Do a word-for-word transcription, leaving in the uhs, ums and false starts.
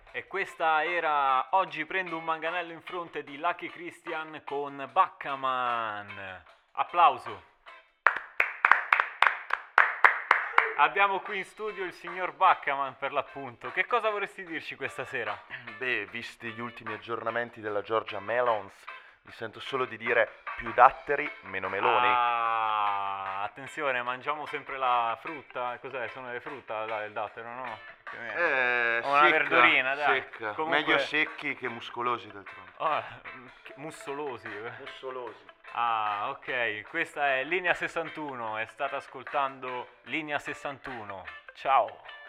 E questa era Oggi prendo un manganello in fronte di Lucky Christian con Baccaman. Applauso. Abbiamo qui in studio il signor Baccaman per l'appunto. Che cosa vorresti dirci questa sera? Beh, visti gli ultimi aggiornamenti della Georgia Melons, mi sento solo di dire più datteri, meno meloni. Ah, attenzione, mangiamo sempre la frutta. Cos'è? Sono le frutta, dai, il dattero, no? Più o meno. Eh, O una secca, verdurina, dai. secca. Comunque- Meglio secchi che muscolosi d'altronde. Ah, che mussolosi. Mussolosi. Ah, ok, questa è Linea sessantuno, è stata ascoltando Linea sessantuno. Ciao.